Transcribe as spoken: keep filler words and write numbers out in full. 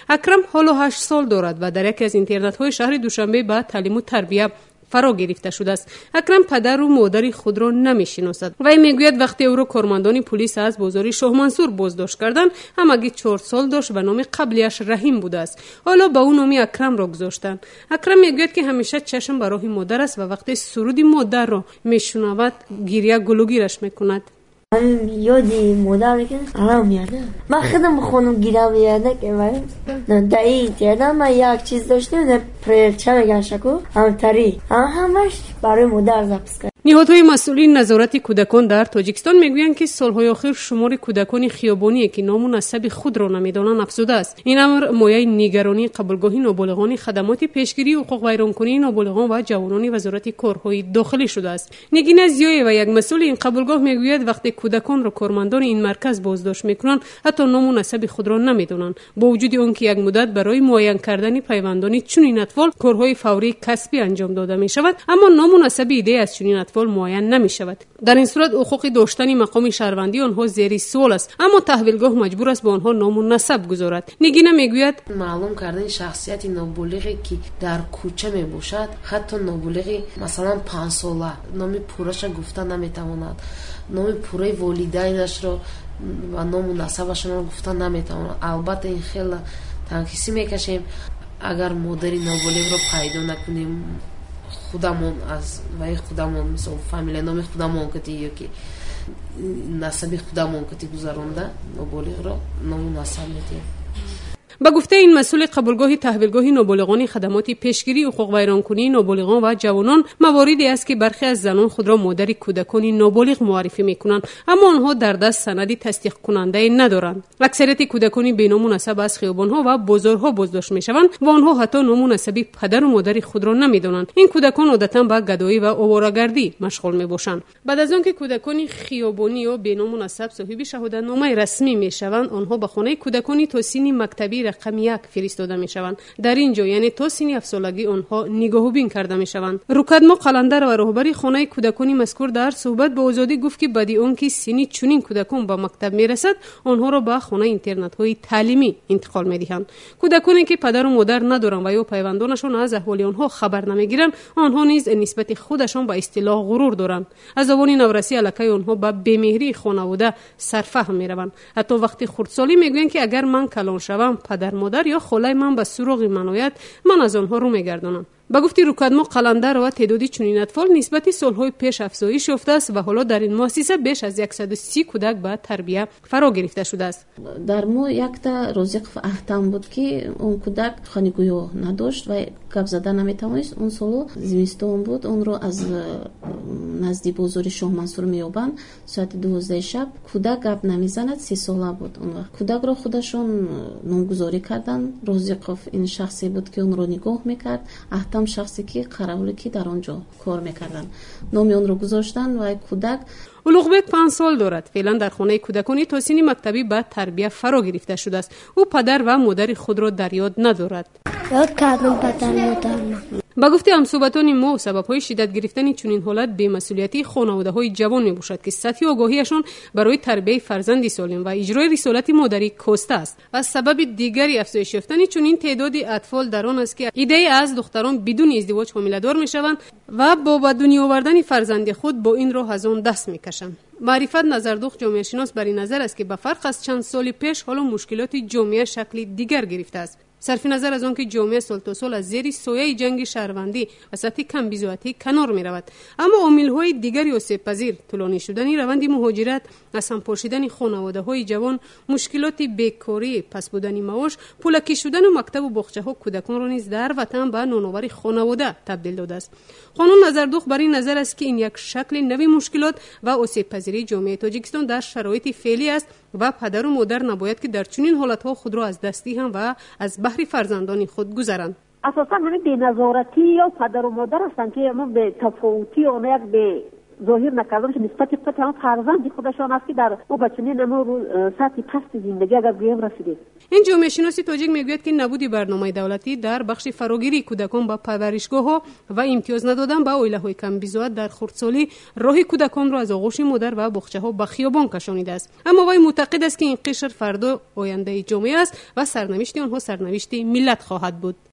اکرم حالا هشت سال دارد و در یکی از اینترنت‌های شهر دوشنبه به تعلیم و تربیت فرا گرفته شده است. اکرم پدر و مادر خود را نمی‌شناسد. وی میگوید وقتی او را کارمندان پلیس از بازار شاه منصور بازداشت کردند، همگی چهار سال داشت و نام قبلیش رحیم بوده است. حالا با او نام اکرم را گذاشتند. اکرم میگوید که همیشه چشم به راه مادر است و وقتی سرود مادر را میشنود گریه گلوگیرش میکند. من یادی مادر که الان میاد. من خودم خونم گیره میاد که من در این تیرم من یک چیز داشتم پرچم گشکو هم تری هم همش برای مادر ضبط کرد. نهادهای مسئولین نظارت کودکان در تاجیکستان میگویند که سالهای اخیر شمار کودکان خیابانی که نام و نسب خود را نمیدانند افزوده است. این امر مایه نگرانی قبولگاه نابالغان خدمات پیشگیری حقوق ویرانکنی نابالغان و جوانان وزارت کارهای داخلی شده است. نگین زیایی و یک مسئول این قبولگاه میگوید وقتی کودکان را کارمندان این مرکز بازداشت میکنند حتی نام و نسب خود را نمیدانند، با وجود آنکه یک مدت برای معین کردن پیوندانی چنین اطفال کارهای فوری کسبی انجام داده می شود، اما نام و نسب ایده از چنین اطفال معین نمی شود. در این صورت حقوق داشتن مقام شهروندی آنها زیر سوال است، اما تحویلگاه مجبور است به آنها نام و نسب گذارد. نگینه میگوید معلوم کردن شخصیت نابالغی که در کوچه می باشد، حتی نابالغی مثلا پنج ساله نام پورش گفته نمیتواند، نام پوره والدینش را و نام و نسبش را گفته نمیتواند. البته این خیلی تنقیسی میکشیم اگر مادری نابالغ را پیدا نکنیم، خودمون از وای خودمون مثلا فامیل نام خودمون کتی یا که نسب خودمون کتی گذرانده نابالغ را نام نسب میدیم. با گفته این مسئول قبولگاه تحویلگاه نابالغان خدمات پیشگیری حقوق ویرانکنی نابالغان و جوانان، مواردی است که برخی از زنان خود را مادر کودکان نابالغ معرفی میکنند، اما آنها در دست سندی تصدیق کننده ندارند. اکثریت کودکان بی نام و نسب از خیابانها و بازارها بازداشت میشوند و آنها حتی نام و نسب پدر و مادر خود را نمیدانند. این کودکان عادتا به گدایی و آواره‌گردی مشغول میباشند. بعد از آنکه کودکان خیابانی و بی نام و نسب صاحب شهادتنامه رسمی میشوند، آنها به خانه کودکان تا سن مکتبی رقم یک فرستاده می شوند. در اینجا یعنی تا سن هفت سالگی آنها نگاهبین کرده می شوند. روکدما قلندر و راهبر خانه کودکان مذکور در صحبت با آزادی گفت که بعد اون که سن چنین کودکان به مکتب می رسد، آنها را به خانه اینترنت های تعلیمی انتقال می دهند. کودکانی که پدر و مادر ندارند و یا پیوندانشان از احوال آنها خبر نمیگیرند، آنها نیز نسبت خودشان به اصطلاح غرور دارند. از آوان نورسی الکی آنها به بی‌مهری خانواده سرفهم می روند. حتی وقتی خردسالی میگویند که اگر من کلان شوم پدر مادر یا خالای من به سراغ من آید، من از آنها رو میگردانم. با گفتی روکدما قلندر و تعدادی چنین اطفال نسبت سالهای پیش افزایش یافته است و حالا در این مؤسسه بیش از صد و سی کودک به تربیت فرا گرفته شده است. در ما یک تا رازق احتم بود که اون کودک خانگویی نداشت و گپ زدن نمیتوانست. اون سال زمستان بود، اون رو از نزدیک بازار شاه منصور میابند. ساعت دوازده شب کودک گپ نمیزند، سی ساله بود. اون وقت کودک رو خودشون نامگذاری کردن. رازقов این شخصی بود که اون رو نگاه میکرد. احتم شخصی که قراولی که در آنجا کار میکردن، نام اون رو گذاشتن و کودک اولوغبک پنج سال دارد. فعلا در خانه کودکانی تا سن مکتبی بعد تربیت فرا گرفته شده است. او پدر و مادر خود را در یاد ندارد. یاد کردم پدر مادرم. با گفته همصحبتان ما، سبب‌های شدت گرفتن چنین حالت بی‌مسئولیتی خانواده‌های جوان میباشد که سطح آگاهیشان برای تربیت فرزندی سالم و اجرای رسالت مادری کاسته است. و سبب دیگری افزایش یافتن چنین تعداد اطفال در آن است که ایده از دختران بدون ازدواج حامله‌دار میشوند و با به دنیا آوردن فرزند خود با این راه از آن دست میکشند. معرفت نظردوخت جامعه شناس بر این نظر است که به فرق از چند سال پیش حالا مشکلات جامعه شکلی دیگر گرفته است. صرف نظر از آن که جامعه سال تا سال از زیر سایه جنگ شهروندی و سطح کم بی‌ضابطگی کنار می رود، اما عامل‌های دیگری آسیب پذیر، طولانی شدن روند مهاجرت، از هم پاشیدن خانواده‌های جوان، مشکلات بیکاری، پس بودن معاش، پولکی شدن و مکتب و باغچه‌ها کودکان را نیز در وطن به نانآور خانواده تبدیل داده است. قانون نظردوخت بر این نظر است که این یک شکل نوی مشکلات و آسیب پذیری جامعه تاجیکستان در شرایط فعلی است و پدر و مادر نباید که در چنین حالت‌ها خود را از دستی هم و از بحر فرزندان خود گذرند. اساسا همین بی‌نظارتی یا پدر و مادر هستند که ما به تفاوتی اون یک به ظاهر نکردن که نسبت خود هم فرزند خودشان است که در او بچگی نمو رو سطح پست زندگی اگر گویم رسیده. این جامعه شناسی تاجیک میگوید که نبود برنامه دولتی در بخش فراگیری کودکان با پرورشگاه ها و امتیاز ندادن به اویله های کم بیزوات در خردسالی راه کودکان را از آغوش مادر و باغچه ها به خیابان کشانیده است. اما وی معتقد است که این قشر فردا آینده جامعه است و سرنوشت آنها سرنوشت ملت خواهد بود.